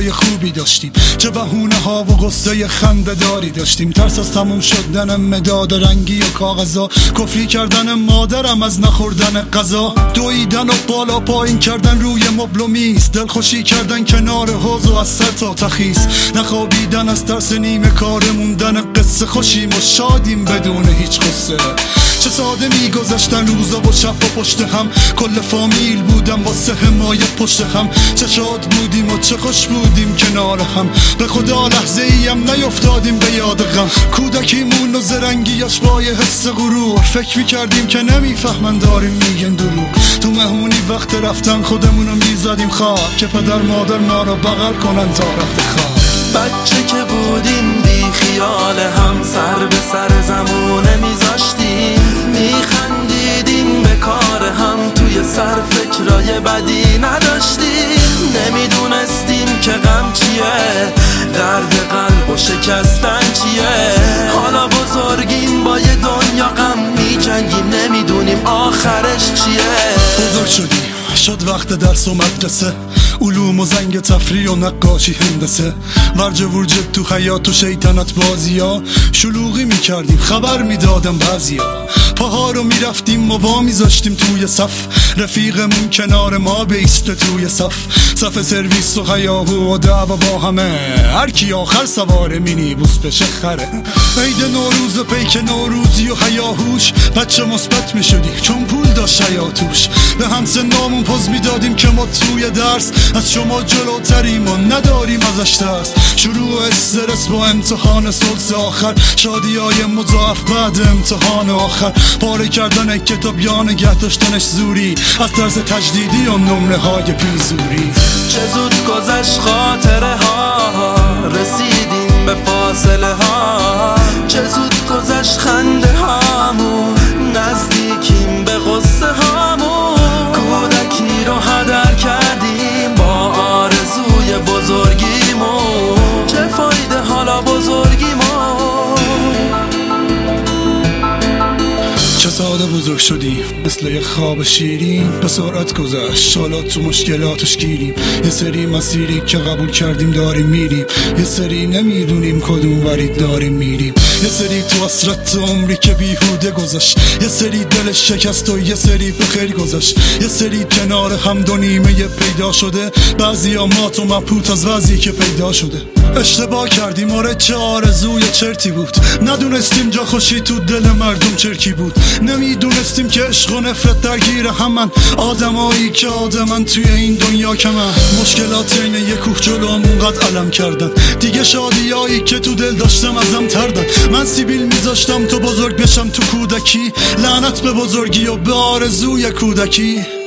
روزای خوبی داشتیم، چه بهونه ها و قصه خنده داری داشتیم. ترس از تموم شدن مداد رنگی و کاغذا، کفری کردن مادرم از نخوردن غذا، دویدن و بالا پایین کردن روی مبل و میز، دلخوشی کردن کنار حوض و از سر تا تخیس، نخوابیدن از ترس نیمه کار موندن، قصه خوشیم و شادیم بدون هیچ قصه. چه ساده میگذشتن روزا و شب و پشت هم، کل فامیل بودم واسه حمایت پشت هم، چه شاد بودیم و چه خوش بودیم کنار هم، به خدا لحظه ایم نیفتادیم به یاد غم. کودکیمون و زرنگیاش با یه حس غرور، فکر میکردیم که نمیفهمن داریم میگن دروغ. تو مهمونی وقت رفتن خودمونو میزدیم خواب، که پدر مادر ما رو بغل کنن تا رفت خواب. بچه که بودیم بی خیال هم، سر به سر زمونه میذاشتیم، میخندیدیم به کار هم، توی سر فکرای بدی نداشتیم. نمیدونستیم که غم چیه، درد قلب و شکستن چیه. حالا بزرگیم با یه دنیا غم میجنگیم، نمیدونیم آخرش چیه. بزرگ شدیم شد وقت درس و مدرسه، علوم و زنگ تفریح و نقاشی هندسه، ورج ورج تو حیات و شیطنت بازیا، شلوغی میکردیم خبر میدادم بعضیا، پاها رو میرفتیم و وا میذاشتیم توی صف، رفیقمون کنار ما بیسته توی صف سرویس و هیاهو و دعوا با همه، هر کی آخر سوار مینی بوس بشه خره. عید نوروز و پیک نوروزی و هیاهوش، بچه مثبت میشدی چون پول داشت حیاتوش، به هم سنامون پوز میدادیم که ما توی درس از شما جلوتریم و نداریم ازش ترس. شروع استرس با امتحان سلس آخر، شادیای مضاعف بعد امتحان آخر، پاره کردن کتاب یا نگه داشتنش زوری، از طرز تجدیدی و نمره های پیزوری. چه زود گذشت خاطره ها، رسیدیم به فاصله ها، چه زود گذشت خنده هامون، نزدیکیم به غصه هامون. کودکی رو هدر کردیم با آرزوی بزرگیمون، چه فایده حالا بزرگیمون. چه ساده بزرگ شدیم مثل یه خواب شیرین، به سرعت گذشت حالا تو مشکلاتش گیریم. یه سری مسیری که قبول کردیم داریم میریم، یه سری نمیدونیم کدوم ورید داریم میریم. یه سری تو حسرت عمری که بیهوده گذشت، یه سری دلش شکست و یه سری به خیر گذشت، یه سری کنار هم دو نیمه پیدا شده، بعضیا مات و مبهوت از وضعی که پیدا شده. اشتباه کردیم آره، چه آرزوی چرتی بود، ندونستیم جا خوشی تو دل مردم چرکی بود، نمیدونستیم که عشق و نفرت درگیر همن، آدمایی که آدمن توی این دنیا کمن. مشکلات این یه کوه جلومون قد علم کردن، دیگه شادیایی که تو دل داشتم ازم تردن. من سیبیل میذاشتم تو بزرگ بشم تو کودکی، لعنت به بزرگی و به آرزوی کودکی.